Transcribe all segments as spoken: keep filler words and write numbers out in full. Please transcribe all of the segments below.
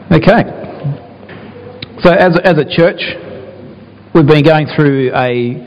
Okay. So as as a church, we've been going through a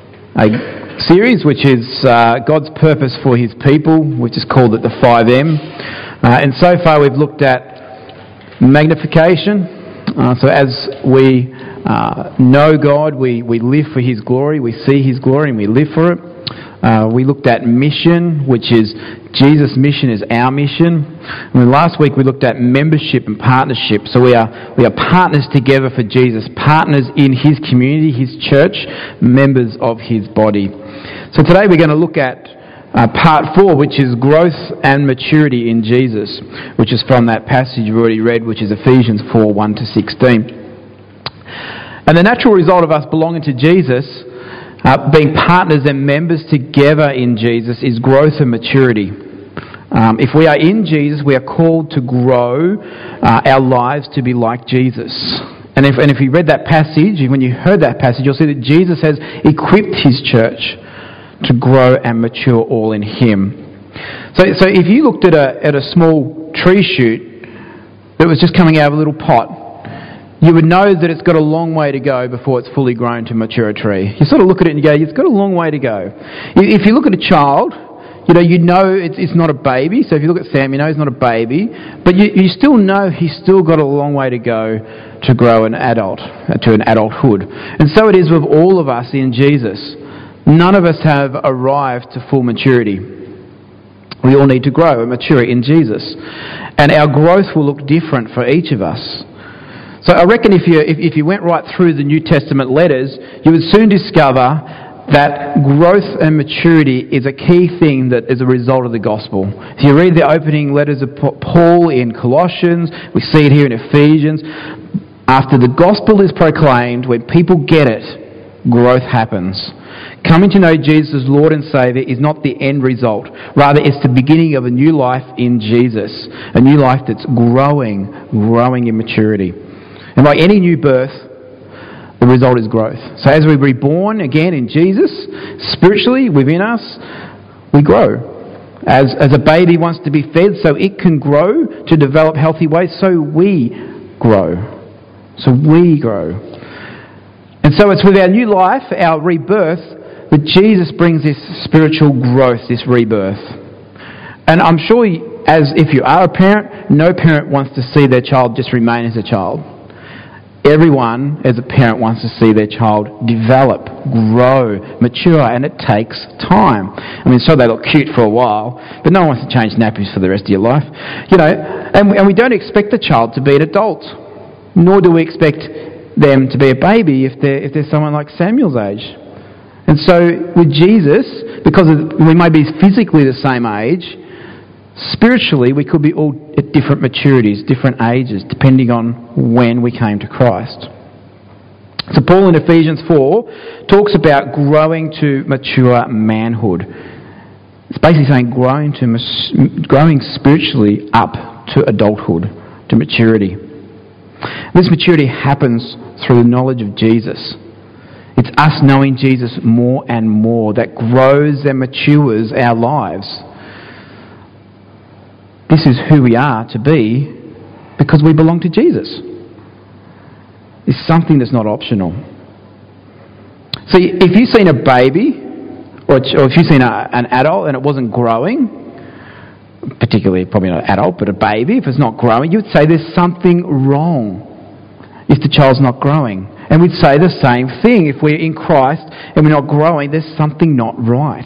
a series which is uh, God's purpose for His people, which is called it the five M. Uh, and so far we've looked at magnification. Uh, so as we uh, know God, we, we live for His glory, we see His glory and we live for it. Uh, we looked at mission, which is Jesus' mission is our mission. And then last week we looked at membership and partnership. So we are we are partners together for Jesus, partners in His community, His church, members of His body. So today we're going to look at uh, part four, which is growth and maturity in Jesus, which is from that passage you've already read, which is Ephesians four, one to sixteen. And the natural result of us belonging to Jesus, Uh, being partners and members together in Jesus, is growth and maturity. Um, if we are in Jesus, we are called to grow uh, our lives to be like Jesus. And if, and if you read that passage, when you heard that passage, you'll see that Jesus has equipped His church to grow and mature all in Him. So, so if you looked at a, at a small tree shoot that was just coming out of a little pot, you would know that it's got a long way to go before it's fully grown to mature a tree. You sort of look at it and you go, it's got a long way to go. If you look at a child, you know, you know it's, it's not a baby. So if you look at Sam, you know he's not a baby. But you, you still know he's still got a long way to go to grow an adult, to an adulthood. And so it is with all of us in Jesus. None of us have arrived to full maturity. We all need to grow and mature in Jesus. And our growth will look different for each of us. So I reckon if you if, if you went right through the New Testament letters, you would soon discover that growth and maturity is a key thing that is a result of the gospel. If you read the opening letters of Paul in Colossians, we see it here in Ephesians. After the gospel is proclaimed, when people get it, growth happens. Coming to know Jesus as Lord and Saviour is not the end result. Rather, it's the beginning of a new life in Jesus. A new life that's growing, growing in maturity. And like any new birth, the result is growth. So as we're reborn again in Jesus, spiritually within us, we grow. As, as a baby wants to be fed so it can grow to develop healthy ways, so we grow. So we grow. And so it's with our new life, our rebirth, that Jesus brings this spiritual growth, this rebirth. And I'm sure as if you are a parent, no parent wants to see their child just remain as a child. Everyone, as a parent, wants to see their child develop, grow, mature, and it takes time. I mean, so they look cute for a while, but no one wants to change nappies for the rest of your life. You know, and we, and we don't expect the child to be an adult, nor do we expect them to be a baby if they're, if they're someone like Samuel's age. And so with Jesus, because of, we may be physically the same age, spiritually, we could be all at different maturities, different ages, depending on when we came to Christ. So Paul in Ephesians four talks about growing to mature manhood. It's basically saying growing to growing spiritually up to adulthood, to maturity. This maturity happens through the knowledge of Jesus. It's us knowing Jesus more and more that grows and matures our lives. This is who we are to be because we belong to Jesus. It's something that's not optional. See, if you've seen a baby, or if you've seen a, an adult and it wasn't growing, particularly probably not an adult, but a baby, if it's not growing, you'd say there's something wrong if the child's not growing. And we'd say the same thing. If we're in Christ and we're not growing, there's something not right.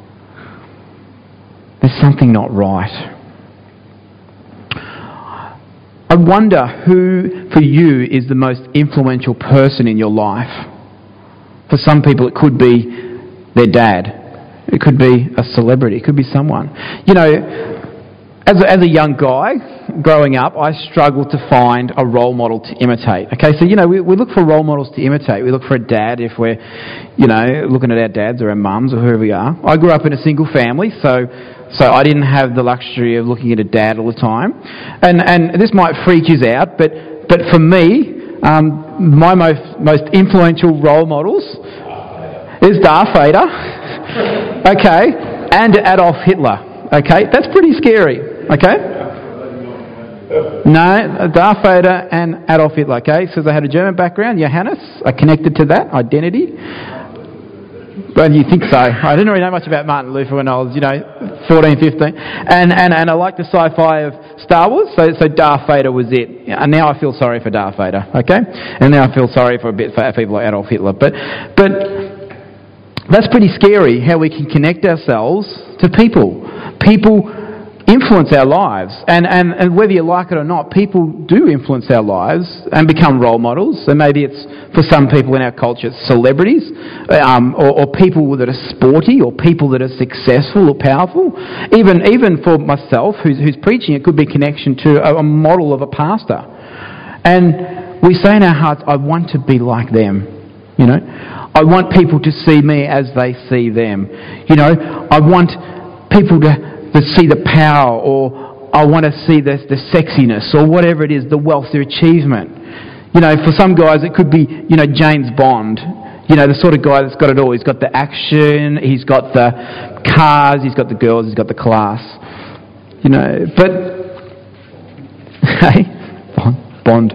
There's something not right. I wonder who, for you, is the most influential person in your life. For some people, it could be their dad. It could be a celebrity. It could be someone. You know, as a, as a young guy, growing up, I struggled to find a role model to imitate. Okay, so, you know, we, we look for role models to imitate. We look for a dad if we're, you know, looking at our dads or our mums or whoever we are. I grew up in a single family, so... So I didn't have the luxury of looking at a dad all the time. And and this might freak you out, but but for me, um, my most, most influential role models is Darth Vader, okay, and Adolf Hitler, okay? That's pretty scary, okay? No, Darth Vader and Adolf Hitler, okay? So they had a German background. Johannes are connected to that identity. Well, you think so. I didn't really know much about Martin Luther when I was, you know, fourteen, fifteen. And, and, and I like the sci-fi of Star Wars, so, so Darth Vader was it. And now I feel sorry for Darth Vader, okay? And now I feel sorry for a bit for people like Adolf Hitler. But, but that's pretty scary, how we can connect ourselves to people. People influence our lives, and, and, and whether you like it or not, people do influence our lives and become role models. So maybe it's, for some people in our culture, it's celebrities, um, or, or people that are sporty, or people that are successful or powerful. Even even for myself, who's, who's preaching, it could be connection to a, a model of a pastor. And we say in our hearts, I want to be like them, you know. I want people to see me as they see them. You know, I want people to to see the power, or I want to see the, the sexiness, or whatever it is, the wealth, their achievement. You know, for some guys it could be, you know, James Bond. You know, the sort of guy that's got it all. He's got the action, he's got the cars, he's got the girls, he's got the class. You know, but... Hey, Bond.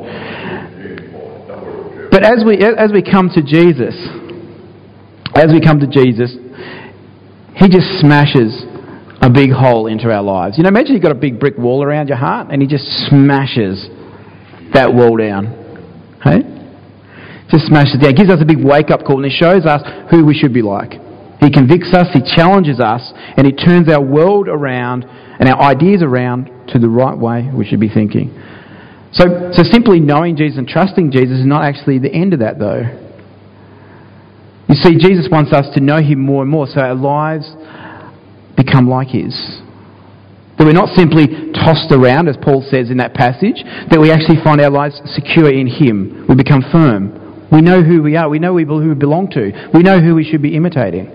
But as we as we come to Jesus, as we come to Jesus, he just smashes a big hole into our lives. You know, imagine you've got a big brick wall around your heart and he just smashes that wall down. Hey? Just smashes it down. He gives us a big wake-up call and he shows us who we should be like. He convicts us, he challenges us, and he turns our world around and our ideas around to the right way we should be thinking. So, so simply knowing Jesus and trusting Jesus is not actually the end of that, though. You see, Jesus wants us to know him more and more so our lives become like his. That we're not simply tossed around, as Paul says in that passage, that we actually find our lives secure in him. We become firm. We know who we are. We know who we belong to. We know who we should be imitating.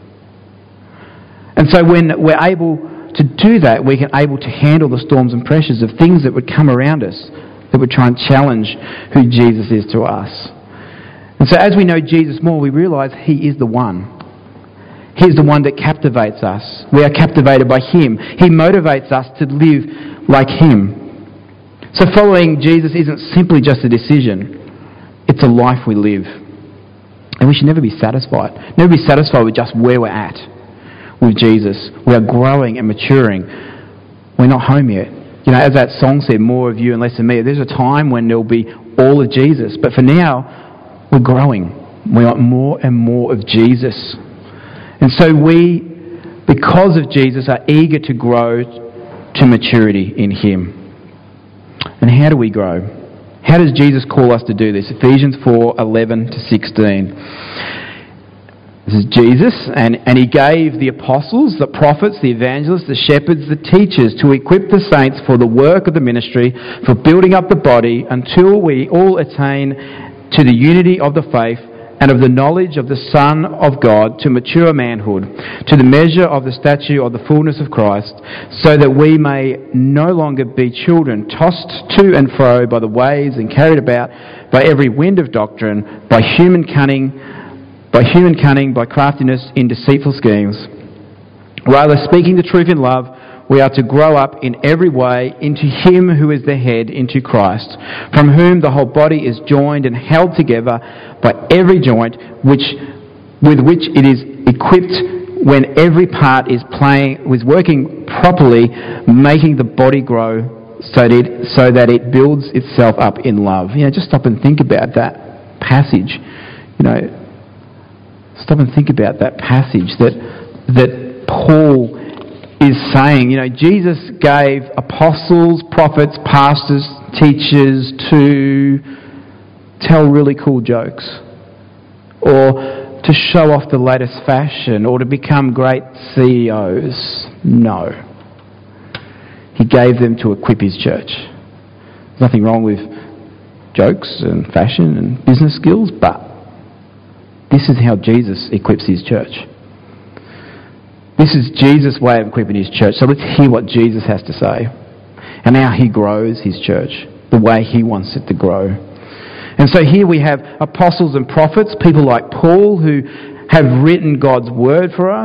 And so when we're able to do that, we're able to handle the storms and pressures of things that would come around us, that would try and challenge who Jesus is to us. And so as we know Jesus more, we realise he is the one. He's the one that captivates us. We are captivated by him. He motivates us to live like him. So following Jesus isn't simply just a decision. It's a life we live. And we should never be satisfied. Never be satisfied with just where we're at with Jesus. We are growing and maturing. We're not home yet. You know, as that song said, more of you and less of me. There's a time when there'll be all of Jesus. But for now, we're growing. We want more and more of Jesus. And so we, because of Jesus, are eager to grow to maturity in him. And how do we grow? How does Jesus call us to do this? Ephesians four, eleven to sixteen. This is Jesus, and, and he gave the apostles, the prophets, the evangelists, the shepherds, the teachers to equip the saints for the work of the ministry, for building up the body until we all attain to the unity of the faith and of the knowledge of the Son of God, to mature manhood, to the measure of the stature of the fullness of Christ, so that we may no longer be children, tossed to and fro by the waves and carried about by every wind of doctrine, by human cunning, by human cunning, by craftiness in deceitful schemes. Rather, speaking the truth in love, we are to grow up in every way into him who is the head, into Christ, from whom the whole body is joined and held together by every joint which, with which it is equipped, when every part is playing, is working properly, making the body grow so that, it, so that it builds itself up in love. You know, just stop and think about that passage. You know, stop and think about that passage that that Paul is saying. You know, Jesus gave apostles, prophets, pastors, teachers to tell really cool jokes, or to show off the latest fashion, or to become great C E Os. No. He gave them to equip his church. There's nothing wrong with jokes and fashion and business skills, but this is how Jesus equips his church. This is Jesus' way of equipping his church. So let's hear what Jesus has to say and how he grows his church, the way he wants it to grow. And so here we have apostles and prophets, people like Paul who have written God's word for us.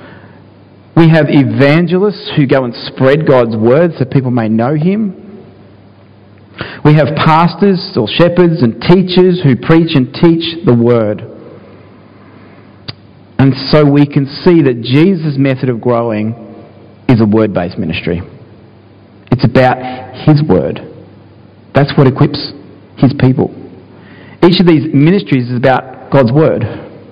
We have evangelists who go and spread God's word so people may know him. We have pastors or shepherds and teachers who preach and teach the word. And so we can see that Jesus' method of growing is a word-based ministry. It's about his word. That's what equips his people. Each of these ministries is about God's word.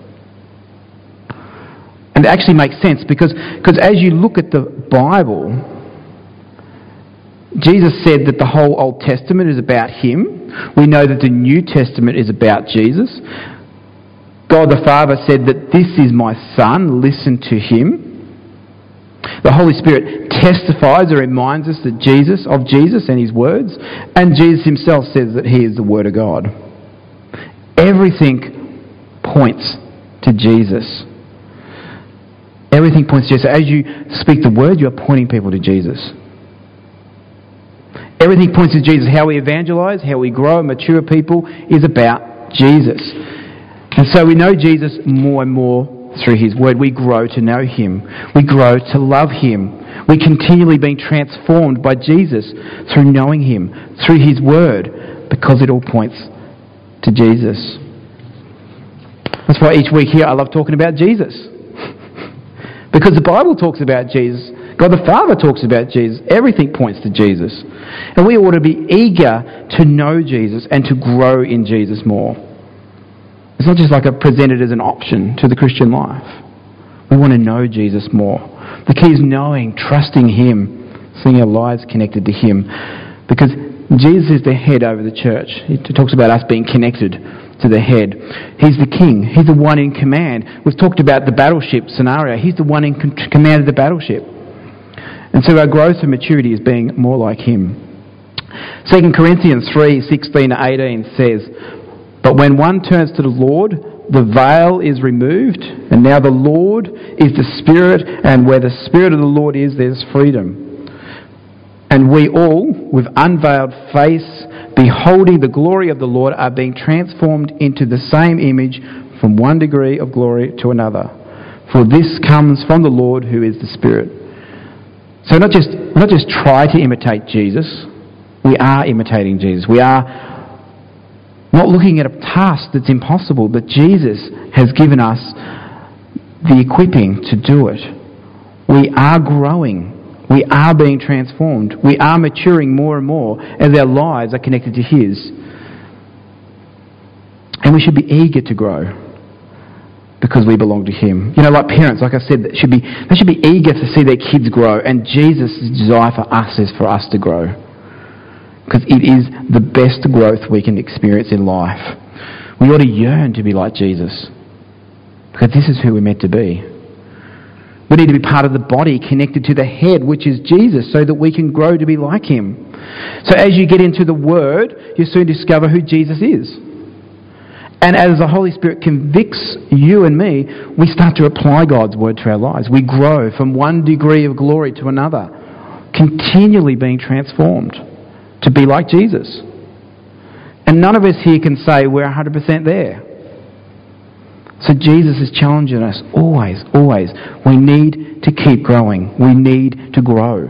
And it actually makes sense because, because as you look at the Bible, Jesus said that the whole Old Testament is about him. We know that the New Testament is about Jesus. God the Father said that this is my Son, listen to him. The Holy Spirit testifies or reminds us that Jesus, of Jesus and his words, and Jesus himself says that he is the Word of God. Everything points to Jesus. Everything points to Jesus. As you speak the word, you're pointing people to Jesus. Everything points to Jesus. How we evangelize, how we grow and mature people is about Jesus. And so we know Jesus more and more through his word. We grow to know him. We grow to love him. We continually being transformed by Jesus through knowing him, through his word, because it all points to Jesus. That's why each week here I love talking about Jesus. Because the Bible talks about Jesus. God the Father talks about Jesus. Everything points to Jesus. And we ought to be eager to know Jesus and to grow in Jesus more. It's not just like a presented as an option to the Christian life. We want to know Jesus more. The key is knowing, trusting him, seeing our lives connected to him. Because Jesus is the head over the church. He talks about us being connected to the head. He's the king. He's the one in command. We've talked about the battleship scenario. He's the one in command of the battleship. And so our growth and maturity is being more like him. Second Corinthians three, sixteen to eighteen says, "But when one turns to the Lord, the veil is removed, and now the Lord is the Spirit, and where the Spirit of the Lord is, there's freedom. And we all, with unveiled face, beholding the glory of the Lord, are being transformed into the same image from one degree of glory to another. For this comes from the Lord who is the Spirit." So not just, not just try to imitate Jesus, we are imitating Jesus. We are not looking at a task that's impossible, but Jesus has given us the equipping to do it. We are growing. We are being transformed. We are maturing more and more as our lives are connected to his. And we should be eager to grow because we belong to him. You know, like parents, like I said, they should be, they should be eager to see their kids grow, and Jesus' desire for us is for us to grow. Because it is the best growth we can experience in life. We ought to yearn to be like Jesus. Because this is who we're meant to be. We need to be part of the body connected to the head, which is Jesus, so that we can grow to be like him. So as you get into the Word, you soon discover who Jesus is. And as the Holy Spirit convicts you and me, we start to apply God's Word to our lives. We grow from one degree of glory to another, continually being transformed to be like Jesus. And none of us here can say we're one hundred percent there. So Jesus is challenging us always, always. We need to keep growing. We need to grow.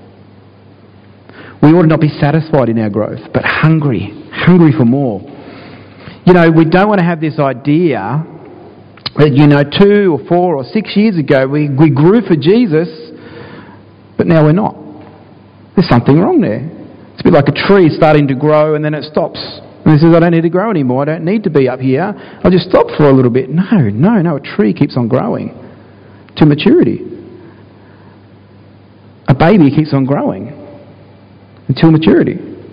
We ought to not be satisfied in our growth, but hungry, hungry for more. You know, we don't want to have this idea that, you know, two or four or six years ago we, we grew for Jesus, but now we're not. There's something wrong there. It's a bit like a tree starting to grow and then it stops. And it says, I don't need to grow anymore. I don't need to be up here. I'll just stop for a little bit. No, no, no. A tree keeps on growing to maturity. A baby keeps on growing until maturity.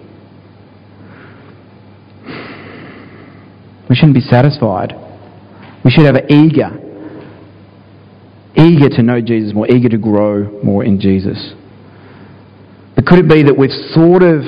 We shouldn't be satisfied. We should have an eager, eager to know Jesus more, eager to grow more in Jesus. But could it be that we've sort of,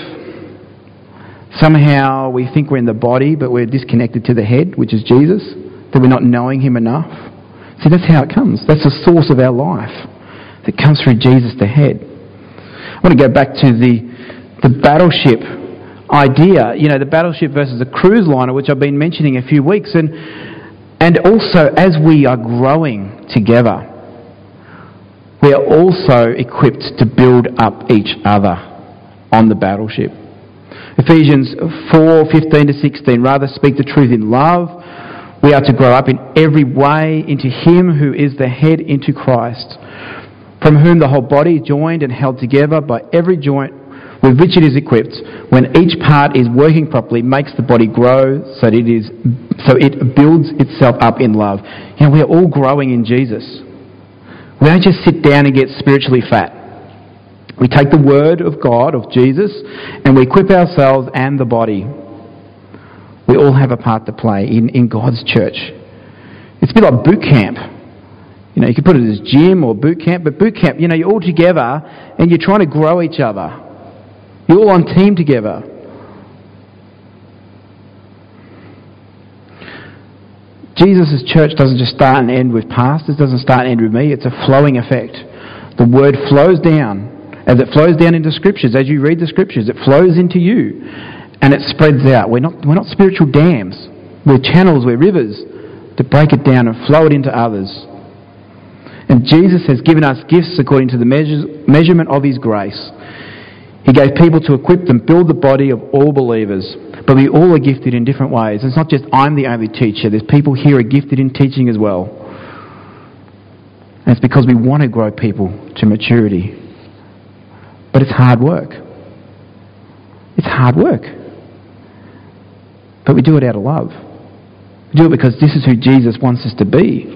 somehow we think we're in the body, but we're disconnected to the head, which is Jesus, that we're not knowing him enough? See, that's how it comes. That's the source of our life. It comes through Jesus, the head. I want to go back to the, the battleship idea, you know, the battleship versus a cruise liner, which I've been mentioning a few weeks. And, and also, as we are growing together, we are also equipped to build up each other on the battleship. Ephesians four, fifteen to sixteen, rather speak the truth in love. We are to grow up in every way into Him who is the head, into Christ, from whom the whole body, joined and held together by every joint with which it is equipped, when each part is working properly, makes the body grow so that it is, so it builds itself up in love. You know, we are all growing in Jesus. We don't just sit down and get spiritually fat. We take the word of God, of Jesus, and we equip ourselves and the body. We all have a part to play in, in God's church. It's a bit like boot camp. You know, you could put it as gym or boot camp, but boot camp, you know, you're all together and you're trying to grow each other. You're all on team together. Jesus' church doesn't just start and end with pastors, doesn't start and end with me. It's a flowing effect. The word flows down. As it flows down into Scriptures, as you read the Scriptures, it flows into you and it spreads out. We're not, we're not spiritual dams. We're channels, we're rivers to break it down and flow it into others. And Jesus has given us gifts according to the measure, measurement of His grace. He gave people to equip them, build the body of all believers. But we all are gifted in different ways. It's not just I'm the only teacher. There's people here who are gifted in teaching as well. And it's because we want to grow people to maturity. But it's hard work. It's hard work. But we do it out of love. We do it because this is who Jesus wants us to be.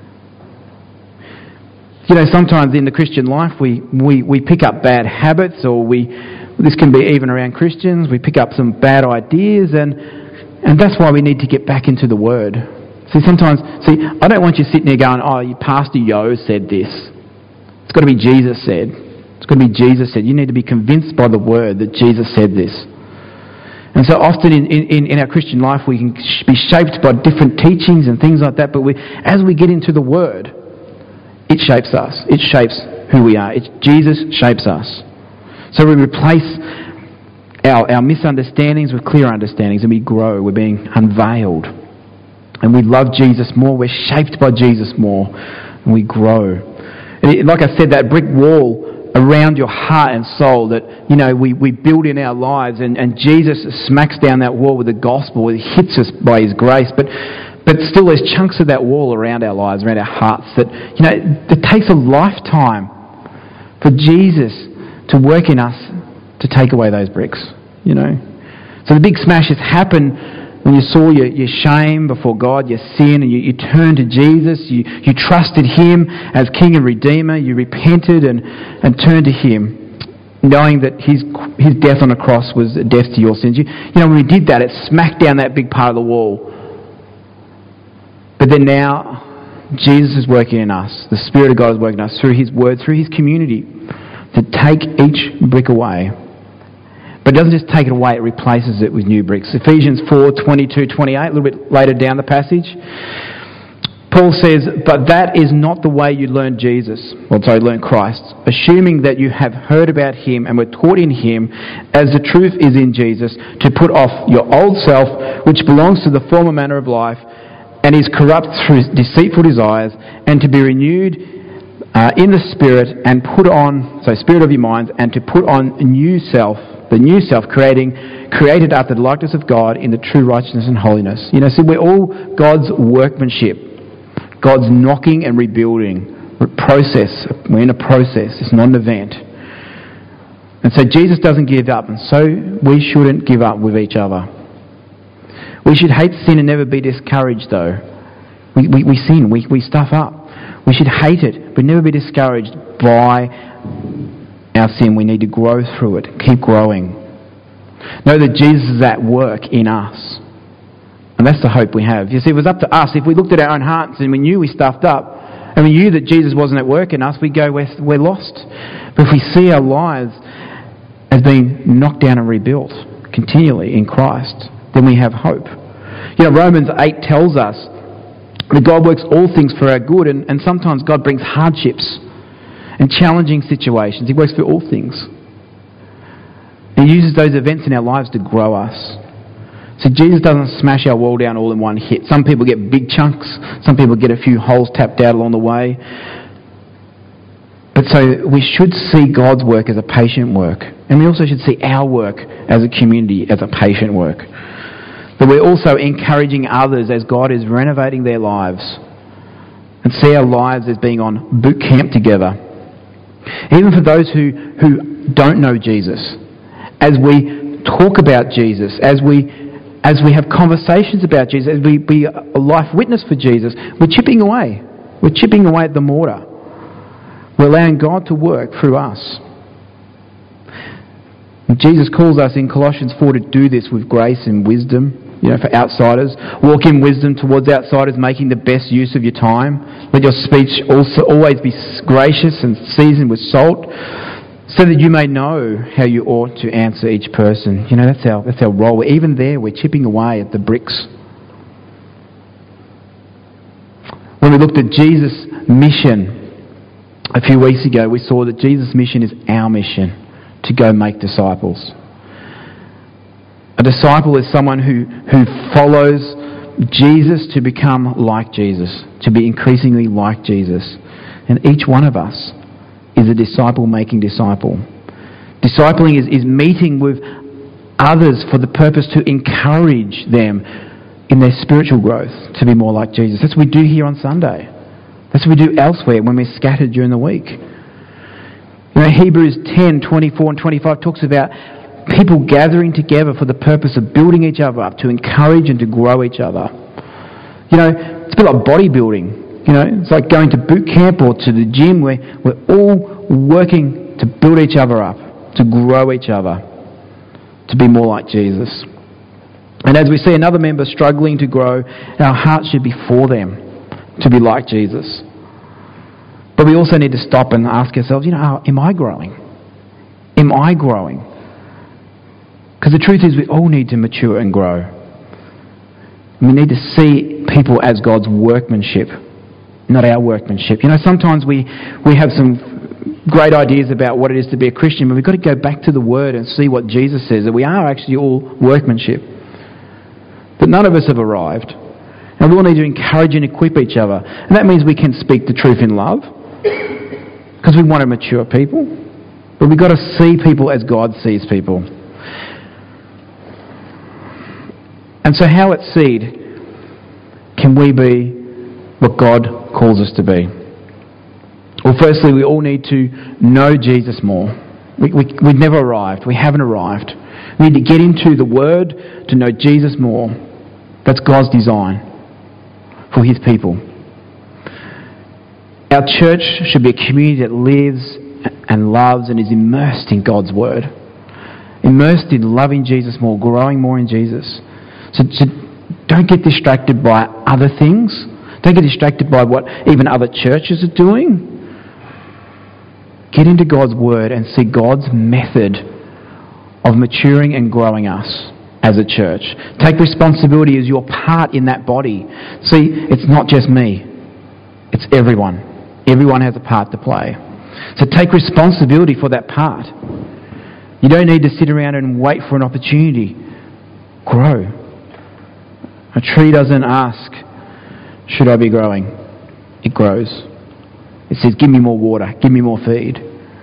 You know, sometimes in the Christian life we, we, we pick up bad habits, or we, this can be even around Christians, we pick up some bad ideas, and and that's why we need to get back into the Word. See, sometimes, see, I don't want you sitting there going, oh, Pastor Yo said this. It's got to be Jesus said. It's got to be Jesus said. You need to be convinced by the Word that Jesus said this. And so often in, in, in our Christian life we can be shaped by different teachings and things like that, but we, as we get into the Word, it shapes us. It shapes who we are. It's, Jesus shapes us. So we replace our, our misunderstandings with clear understandings, and we grow. We're being unveiled. And we love Jesus more. We're shaped by Jesus more. And we grow. And it, like I said, that brick wall around your heart and soul that, you know, we, we build in our lives, and, and Jesus smacks down that wall with the gospel. He hits us by His grace. But But still there's chunks of that wall around our lives, around our hearts that, you know, it takes a lifetime for Jesus to work in us to take away those bricks, you know. So the big smashes happen when you saw your, your shame before God, your sin, and you, you turned to Jesus, you, you trusted Him as King and Redeemer, you repented and, and turned to Him, knowing that His His death on the cross was a death to your sins. You, you know, when we did that, it smacked down that big part of the wall. But then now, Jesus is working in us. The Spirit of God is working in us through His Word, through His community, to take each brick away. But it doesn't just take it away, it replaces it with new bricks. Ephesians four, twenty-two, twenty-eight, a little bit later down the passage, Paul says, but that is not the way you learned Jesus, or sorry, learned Christ, assuming that you have heard about Him and were taught in Him, as the truth is in Jesus, to put off your old self, which belongs to the former manner of life, and is corrupt through deceitful desires, and to be renewed uh, in the Spirit, and put on, so Spirit of your minds, and to put on a new self, the new self, creating, created after the likeness of God in the true righteousness and holiness. You know, see, we're all God's workmanship, God's knocking and rebuilding process. We're in a process. It's not an event. And so Jesus doesn't give up, and so we shouldn't give up with each other. We should hate sin and never be discouraged, though. We, we, we sin, we, we stuff up. We should hate it, but never be discouraged by our sin. We need to grow through it, keep growing. Know that Jesus is at work in us. And that's the hope we have. You see, it was up to us. If we looked at our own hearts and we knew we stuffed up, and we knew that Jesus wasn't at work in us, we'd go, we're, we're lost. But if we see our lives as being knocked down and rebuilt continually in Christ, then we have hope. You know, Romans eight tells us that God works all things for our good, and, and sometimes God brings hardships and challenging situations. He works for all things. He uses those events in our lives to grow us. So Jesus doesn't smash our wall down all in one hit. Some people get big chunks. Some people get a few holes tapped out along the way. But so we should see God's work as a patient work. And we also should see our work as a community as a patient work. But we're also encouraging others as God is renovating their lives, and see our lives as being on boot camp together. Even for those who, who don't know Jesus, as we talk about Jesus, as we as we have conversations about Jesus, as we be a life witness for Jesus, we're chipping away. We're chipping away at the mortar. We're allowing God to work through us. And Jesus calls us in Colossians four to do this with grace and wisdom. You know, for outsiders, walk in wisdom towards outsiders, making the best use of your time. Let your speech also always be gracious and seasoned with salt, so that you may know how you ought to answer each person. You know, that's our that's our role. Even there, we're chipping away at the bricks. When we looked at Jesus' mission a few weeks ago, we saw that Jesus' mission is our mission, to go make disciples. A disciple is someone who, who follows Jesus to become like Jesus, to be increasingly like Jesus. And each one of us is a disciple-making disciple. Discipling is, is meeting with others for the purpose to encourage them in their spiritual growth to be more like Jesus. That's what we do here on Sunday. That's what we do elsewhere when we're scattered during the week. You know, Hebrews ten, twenty-four and twenty-five talks about people gathering together for the purpose of building each other up, to encourage and to grow each other. You know, it's a bit like bodybuilding. You know, it's like going to boot camp or to the gym where we're all working to build each other up, to grow each other, to be more like Jesus. And as we see another member struggling to grow, our hearts should be for them to be like Jesus. But we also need to stop and ask ourselves, you know, am I growing? Am I growing? Because the truth is we all need to mature and grow. We need to see people as God's workmanship, not our workmanship. You know, sometimes we, we have some great ideas about what it is to be a Christian, but we've got to go back to the Word and see what Jesus says, that we are actually all workmanship. That none of us have arrived. And we all need to encourage and equip each other. And that means we can speak the truth in love, because we want to mature people. But we've got to see people as God sees people. And so how at Seed can we be what God calls us to be? Well, firstly, we all need to know Jesus more. We, we, we've never arrived. We haven't arrived. We need to get into the Word to know Jesus more. That's God's design for His people. Our church should be a community that lives and loves and is immersed in God's Word. Immersed in loving Jesus more, growing more in Jesus. So, so don't get distracted by other things. Don't get distracted by what even other churches are doing. Get into God's Word and see God's method of maturing and growing us as a church. Take responsibility as your part in that body. See, it's not just me. It's everyone. Everyone has a part to play. So take responsibility for that part. You don't need to sit around and wait for an opportunity. Grow. A tree doesn't ask, should I be growing? It grows. It says, give me more water, give me more feed.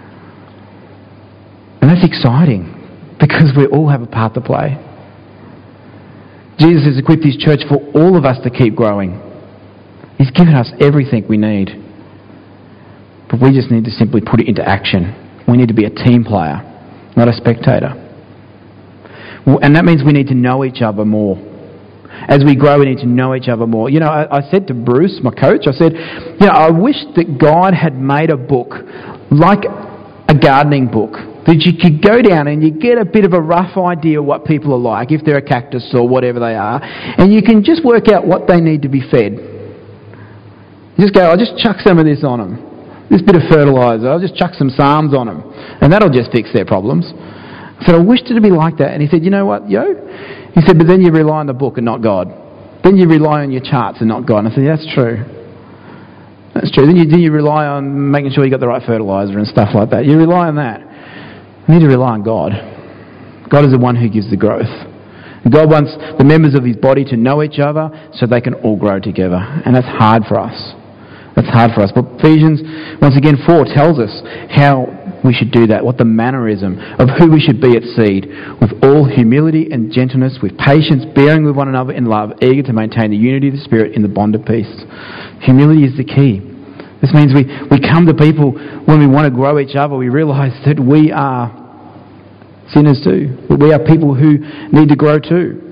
And that's exciting, because we all have a part to play. Jesus has equipped His church for all of us to keep growing. He's given us everything we need. But we just need to simply put it into action. We need to be a team player, not a spectator. And that means we need to know each other more. As we grow, we need to know each other more. You know, I, I said to Bruce, my coach, I said, you know, I wish that God had made a book, like a gardening book, that you could go down and you get a bit of a rough idea of what people are like, if they're a cactus or whatever they are, and you can just work out what they need to be fed. You just go, I'll just chuck some of this on them. This bit of fertiliser, I'll just chuck some Psalms on them, and that'll just fix their problems. I said, I wished it to be like that. And he said, you know what, yo? He said, but then you rely on the book and not God. Then you rely on your charts and not God. And I said, yeah, that's true. That's true. Then you, then you rely on making sure you got the right fertiliser and stuff like that. You rely on that. You need to rely on God. God is the one who gives the growth. And God wants the members of His body to know each other so they can all grow together. And that's hard for us. That's hard for us. But Ephesians, once again, four tells us how we should do that, what the mannerism of who we should be at Seed, with all humility and gentleness, with patience, bearing with one another in love, eager to maintain the unity of the Spirit in the bond of peace. Humility is the key. This means we, we come to people when we want to grow each other, we realise that we are sinners too, that we are people who need to grow too.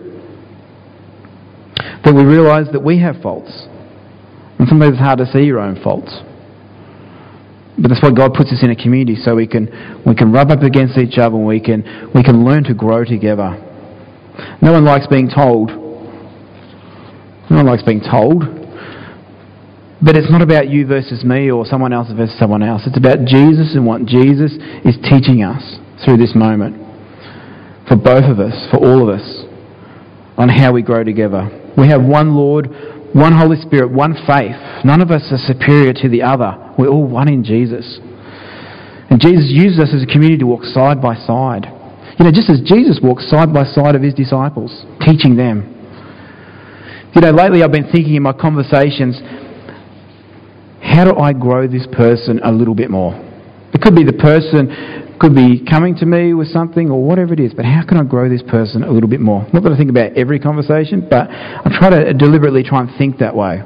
That we realise that we have faults. And sometimes it's hard to see your own faults. But that's why God puts us in a community, so we can we can rub up against each other and we can we can learn to grow together. No one likes being told. No one likes being told. But it's not about you versus me or someone else versus someone else. It's about Jesus and what Jesus is teaching us through this moment. For both of us, for all of us, on how we grow together. We have one Lord, one Holy Spirit, one faith. None of us are superior to the other. We're all one in Jesus. And Jesus used us as a community to walk side by side. You know, just as Jesus walked side by side of his disciples, teaching them. You know, lately I've been thinking in my conversations, how do I grow this person a little bit more? It could be the person could be coming to me with something or whatever it is, but how can I grow this person a little bit more? Not that I think about every conversation, but I try to deliberately try and think that way.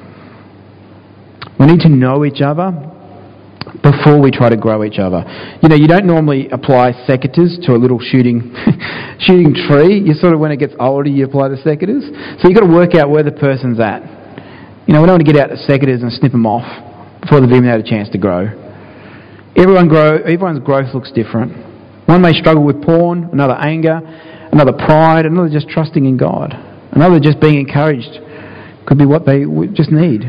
We need to know each other before we try to grow each other. You know, you don't normally apply secateurs to a little shooting shooting tree. You sort of, when it gets older, you apply the secateurs. So you've got to work out where the person's at. You know, we don't want to get out the secateurs and snip them off before they've even had a chance to grow. Everyone grow, everyone's growth looks different. One may struggle with porn, another anger, another pride, another just trusting in God, another just being encouraged. Could be what they just need.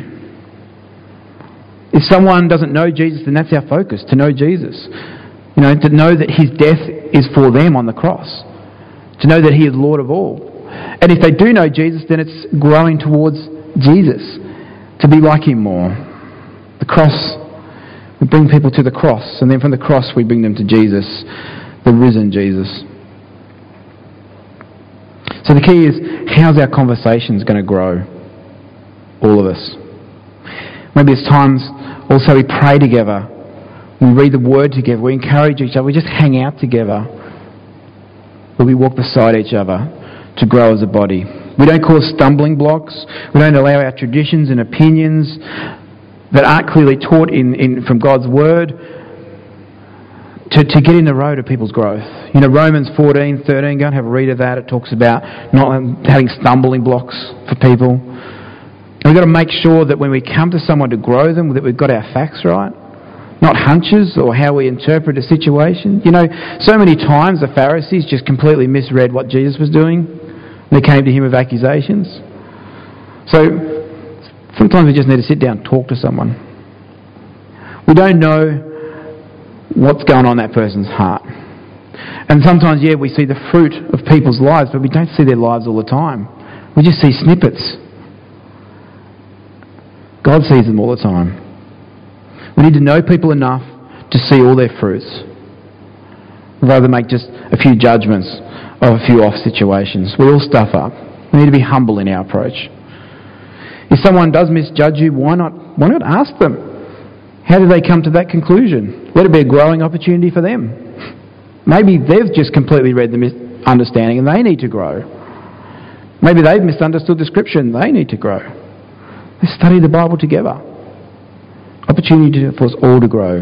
If someone doesn't know Jesus, then that's our focus, to know Jesus. You know, to know that his death is for them on the cross. To know that he is Lord of all. And if they do know Jesus, then it's growing towards Jesus, to be like him more. The cross. We bring people to the cross, and then from the cross we bring them to Jesus, the risen Jesus. So the key is, how's our conversations going to grow? All of us. Maybe it's times also we pray together, we read the Word together, we encourage each other, we just hang out together, but we walk beside each other to grow as a body. We don't cause stumbling blocks, we don't allow our traditions and opinions that aren't clearly taught in, in from God's Word to, to get in the road of people's growth. You know, Romans fourteen, thirteen, go and have a read of that. It talks about not having stumbling blocks for people. And we've got to make sure that when we come to someone to grow them, that we've got our facts right. Not hunches or how we interpret a situation. You know, so many times the Pharisees just completely misread what Jesus was doing. They came to him with accusations. So sometimes we just need to sit down and talk to someone. We don't know what's going on in that person's heart. And sometimes, yeah, we see the fruit of people's lives, but we don't see their lives all the time. We just see snippets. God sees them all the time. We need to know people enough to see all their fruits, rather than make just a few judgments of a few off situations. We all stuff up. We need to be humble in our approach. If someone does misjudge you, why not, why not ask them? How did they come to that conclusion? Let it be a growing opportunity for them. Maybe they've just completely read the misunderstanding and they need to grow. Maybe they've misunderstood the scripture and they need to grow. Let's study the Bible together. Opportunity for us all to grow.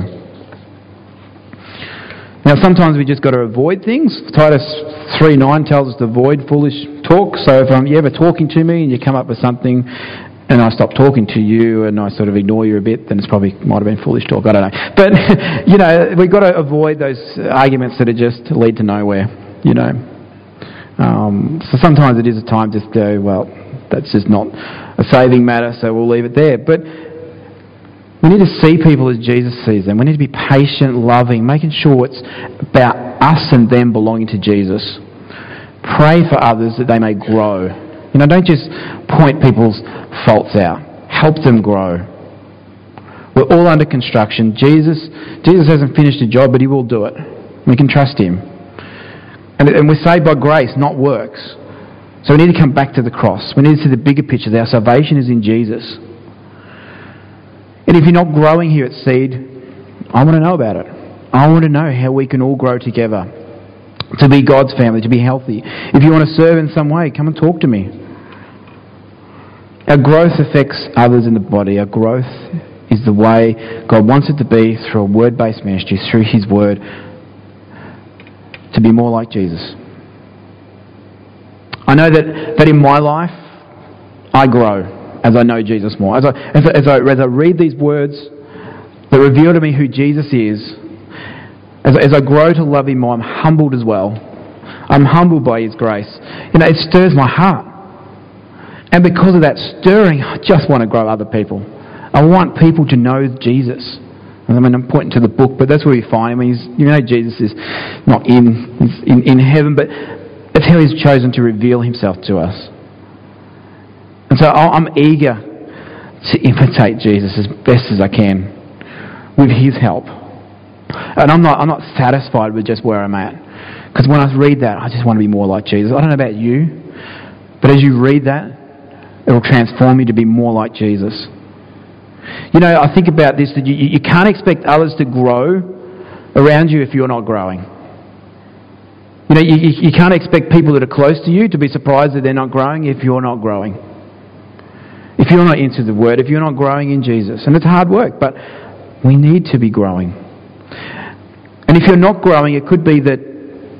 Now sometimes we just got to avoid things. Titus three nine tells us to avoid foolish talk. So if um, you're ever talking to me and you come up with something and I stop talking to you and I sort of ignore you a bit, then it's probably might have been foolish talk, I don't know. But, you know, we've got to avoid those arguments that are just lead to nowhere, you know. Um, so sometimes it is a time just to go, well, that's just not a saving matter, so we'll leave it there. But we need to see people as Jesus sees them. We need to be patient, loving, making sure it's about us and them belonging to Jesus. Pray for others that they may grow. You know, don't just point people's faults out. Help them grow. We're all under construction. Jesus, Jesus hasn't finished the job, but he will do it. We can trust him. And, and we're saved by grace, not works. So we need to come back to the cross. We need to see the bigger picture. Our salvation is in Jesus. And if you're not growing here at Seed, I want to know about it. I want to know how we can all grow together to be God's family, to be healthy. If you want to serve in some way, come and talk to me. Our growth affects others in the body. Our growth is the way God wants it to be through a word-based ministry, through His Word, to be more like Jesus. I know that, that in my life, I grow as I know Jesus more. As I, as I, as I, as I read these words that reveal to me who Jesus is, as, as I grow to love Him more, I'm humbled as well. I'm humbled by His grace. You know, it stirs my heart. And because of that stirring, I just want to grow other people. I want people to know Jesus. I mean, I'm pointing to the book, but that's where we find him. He's, you know, Jesus is not in, he's in, in heaven, but that's how He's chosen to reveal Himself to us. And so I'm eager to imitate Jesus as best as I can with His help. And I'm not, I'm not satisfied with just where I'm at. Because when I read that, I just want to be more like Jesus. I don't know about you, but as you read that, it will transform you to be more like Jesus. You know, I think about this, that you, you can't expect others to grow around you if you're not growing. You know, you, you can't expect people that are close to you to be surprised that they're not growing if you're not growing. If you're not into the Word, if you're not growing in Jesus. And it's hard work, but we need to be growing. And if you're not growing, it could be that,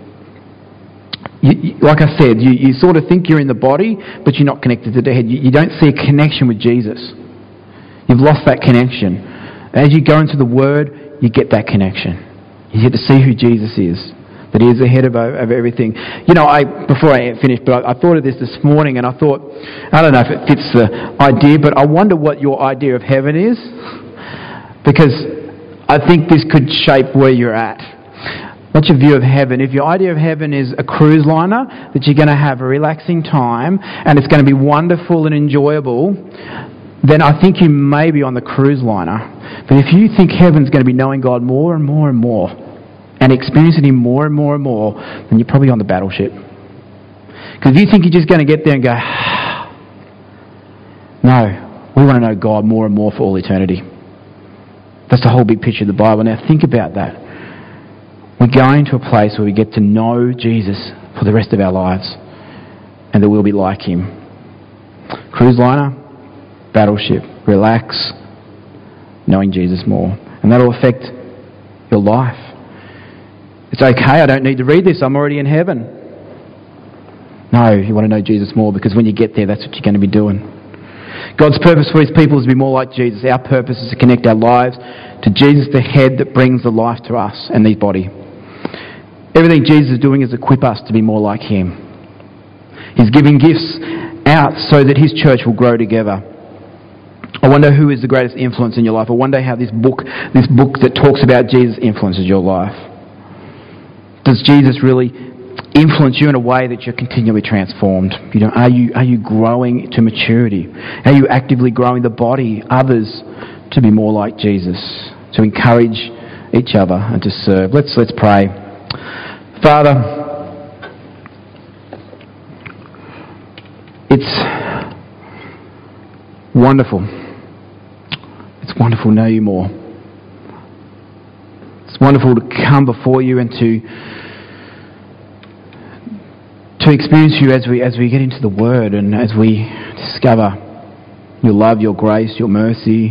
you, you, like I said, you, you sort of think you're in the body, but you're not connected to the head. You, you don't see a connection with Jesus. You've lost that connection. As you go into the Word, you get that connection. You get to see who Jesus is, that He is the head of, of everything. You know, I before I finish, but I, I thought of this this morning, and I thought, I don't know if it fits the idea, but I wonder what your idea of heaven is, because I think this could shape where you're at. What's your view of heaven? If your idea of heaven is a cruise liner, that you're going to have a relaxing time, and it's going to be wonderful and enjoyable, then I think you may be on the cruise liner. But if you think heaven's going to be knowing God more and more and more, and experiencing Him more and more and more, then you're probably on the battleship. Because if you think you're just going to get there and go, no, we want to know God more and more for all eternity. That's the whole big picture of the Bible. Now think about that. We're going to a place where we get to know Jesus for the rest of our lives, and that we'll be like Him. Cruise liner, battleship, relax, knowing Jesus more. And that'll affect your life. It's okay, I don't need to read this, I'm already in heaven. No, you want to know Jesus more, because when you get there, that's what you're going to be doing. God's purpose for His people is to be more like Jesus. Our purpose is to connect our lives to Jesus, the head that brings the life to us and His body. Everything Jesus is doing is equip us to be more like Him. He's giving gifts out so that His church will grow together. I wonder who is the greatest influence in your life. I wonder how this book, this book that talks about Jesus influences your life. Does Jesus really influence you in a way that you're continually transformed? You know, are you are you growing to maturity? Are you actively growing the body, others, to be more like Jesus, to encourage each other and to serve? Let's let's pray. Father, it's wonderful. It's wonderful to know You more. It's wonderful to come before You and to to experience You as we as we get into the Word and as we discover Your love, Your grace, Your mercy,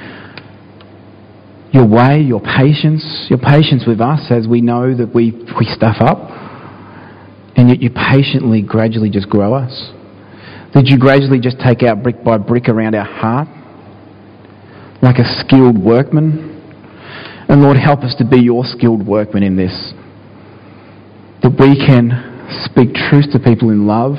Your way, Your patience, Your patience with us as we know that we we stuff up, and yet You patiently, gradually just grow us. That You gradually just take out brick by brick around our heart, like a skilled workman. And Lord, help us to be Your skilled workman in this. That we can speak truth to people in love.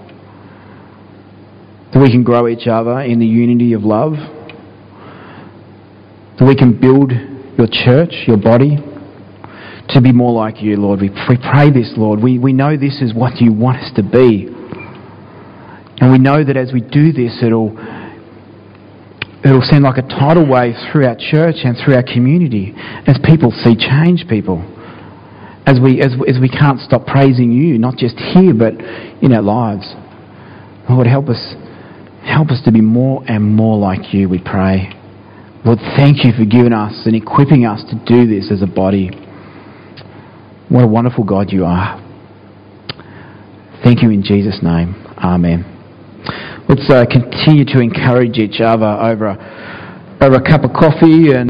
That we can grow each other in the unity of love. That we can build Your church, Your body, to be more like You, Lord. We, we pray this, Lord. We, we know this is what You want us to be. And we know that as we do this, it'll it'll seem like a tidal wave through our church and through our community as people see change people. As we as as we can't stop praising You, not just here but in our lives. Lord, help us help us to be more and more like You, we pray. Lord, thank you for giving us and equipping us to do this as a body. What a wonderful God you are. Thank you in Jesus' name. Amen. Let's uh, continue to encourage each other over a, over a cup of coffee and